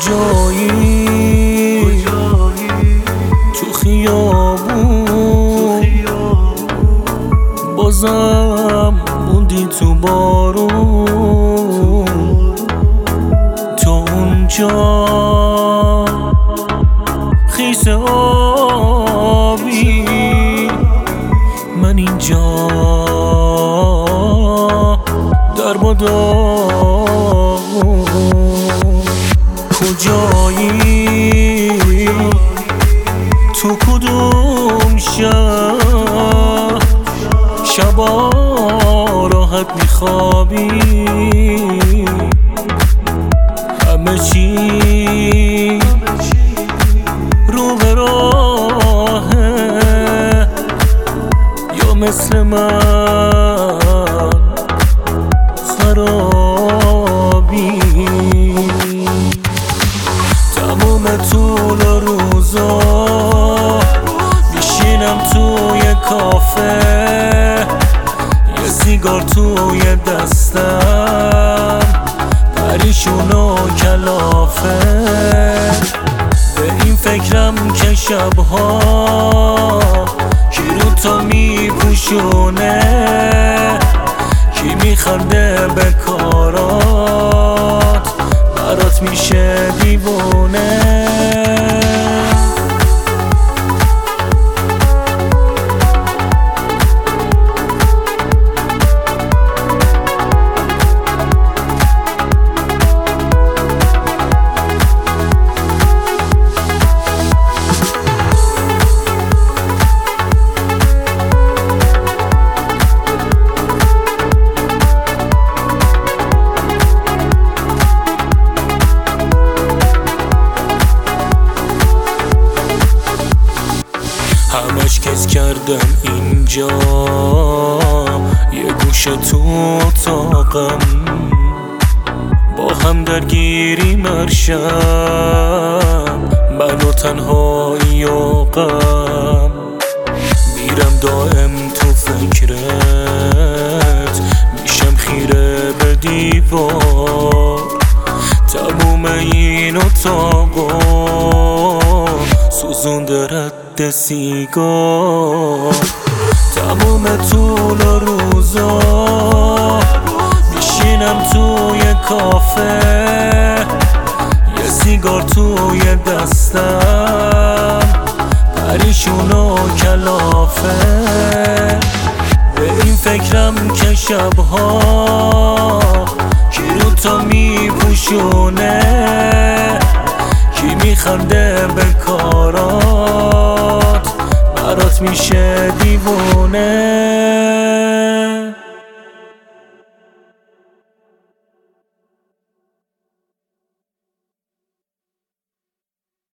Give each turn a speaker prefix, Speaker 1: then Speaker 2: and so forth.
Speaker 1: کجایی تو خیابون بازم موندی تو بارون تو اونجا خیس آبی من اینجا در مدار کجایی تو کدوم شهر شبا راحت میخوابی همه چی رو به راهه یا مثل من خرابی تموم طول روزا میشینم توی کافه یه سیگار توی دستم پریشون و کلافه به این فکرم که شبها کی رو تو میپوشونه کی میخنده به کارات برات میشه دیوونه همش کس کردم اینجا یه گوشه تو اتاقم با هم درگیری مرشم من و تنهایی و غم میرم دائم تو فکرت میشم خیره به دیوار تموم این اتاقا سوزونده رد سیگار تموم طول روزا میشینم توی کافه یه سیگار توی دستم پریشون و کلافه به این فکرم که شبها کی رو تو میپوشونه کی میخنده به کارات برات میشه دیوونه